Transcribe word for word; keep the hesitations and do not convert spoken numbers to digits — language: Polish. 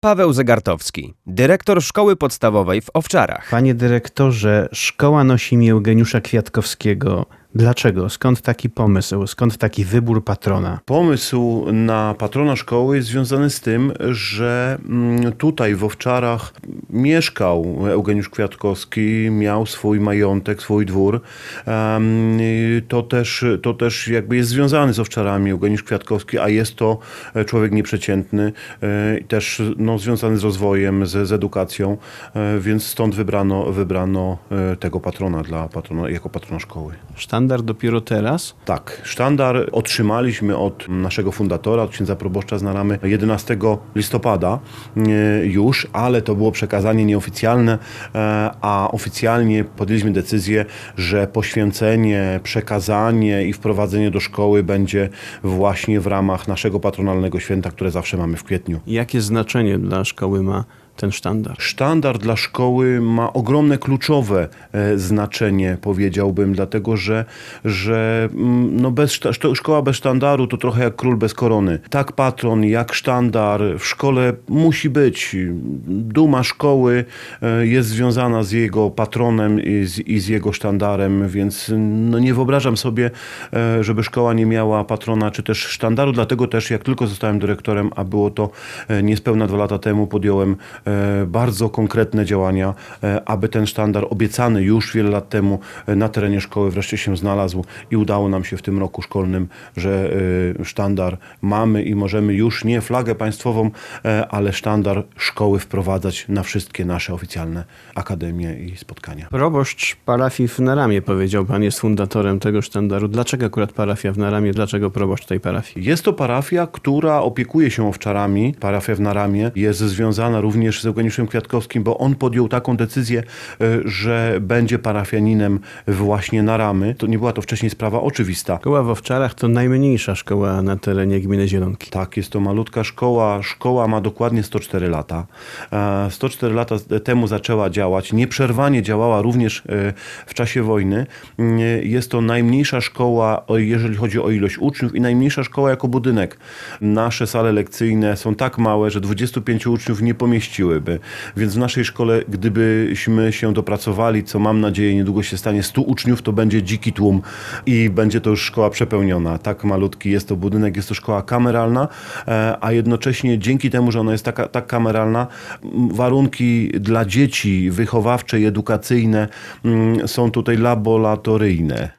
Paweł Zegartowski, dyrektor szkoły podstawowej w Owczarach. Panie dyrektorze, szkoła nosi imię Eugeniusza Kwiatkowskiego. Dlaczego? Skąd taki pomysł? Skąd taki wybór patrona? Pomysł na patrona szkoły jest związany z tym, że tutaj w Owczarach mieszkał Eugeniusz Kwiatkowski, miał swój majątek, swój dwór. To też, to też jakby jest związany z Owczarami Eugeniusz Kwiatkowski, a jest to człowiek nieprzeciętny, też no, związany z rozwojem, z, z edukacją, więc stąd wybrano, wybrano tego patrona dla patrona, jako patrona szkoły. Sztandar dopiero teraz? Tak, sztandar otrzymaliśmy od naszego fundatora, od księdza proboszcza z Naramy jedenastego listopada już, ale to było przekazanie nieoficjalne, a oficjalnie podjęliśmy decyzję, że poświęcenie, przekazanie i wprowadzenie do szkoły będzie właśnie w ramach naszego patronalnego święta, które zawsze mamy w kwietniu. Jakie znaczenie dla szkoły ma ten sztandar? Sztandar dla szkoły ma ogromne, kluczowe e, znaczenie, powiedziałbym, dlatego że, że no bez, szkoła bez sztandaru to trochę jak król bez korony. Tak patron, jak sztandar w szkole musi być. Duma szkoły e, jest związana z jego patronem i z, i z jego sztandarem, więc no nie wyobrażam sobie, e, żeby szkoła nie miała patrona czy też sztandaru, dlatego też jak tylko zostałem dyrektorem, a było to e, niespełna dwa lata temu, podjąłem bardzo konkretne działania, aby ten sztandar obiecany już wiele lat temu na terenie szkoły wreszcie się znalazł i udało nam się w tym roku szkolnym, że sztandar mamy i możemy już nie flagę państwową, ale sztandar szkoły wprowadzać na wszystkie nasze oficjalne akademie i spotkania. Proboszcz parafii w Naramie, powiedział pan, jest fundatorem tego sztandaru. Dlaczego akurat parafia w Naramie? Dlaczego proboszcz tej parafii? Jest to parafia, która opiekuje się Owczarami. Parafia w Naramie jest związana również z Eugeniuszem Kwiatkowskim, bo on podjął taką decyzję, że będzie parafianinem właśnie Naramy. To nie była to wcześniej sprawa oczywista. Szkoła w Owczarach to najmniejsza szkoła na terenie gminy Zielonki. Tak, jest to malutka szkoła. Szkoła ma dokładnie sto cztery lata. sto cztery lata temu zaczęła działać. Nieprzerwanie działała również w czasie wojny. Jest to najmniejsza szkoła, jeżeli chodzi o ilość uczniów i najmniejsza szkoła jako budynek. Nasze sale lekcyjne są tak małe, że dwudziestu pięciu uczniów nie pomieściły. Więc w naszej szkole, gdybyśmy się dopracowali, co mam nadzieję niedługo się stanie, stu uczniów, to będzie dziki tłum i będzie to już szkoła przepełniona. Tak malutki jest to budynek, jest to szkoła kameralna, a jednocześnie dzięki temu, że ona jest taka, tak kameralna, warunki dla dzieci wychowawcze i edukacyjne są tutaj laboratoryjne.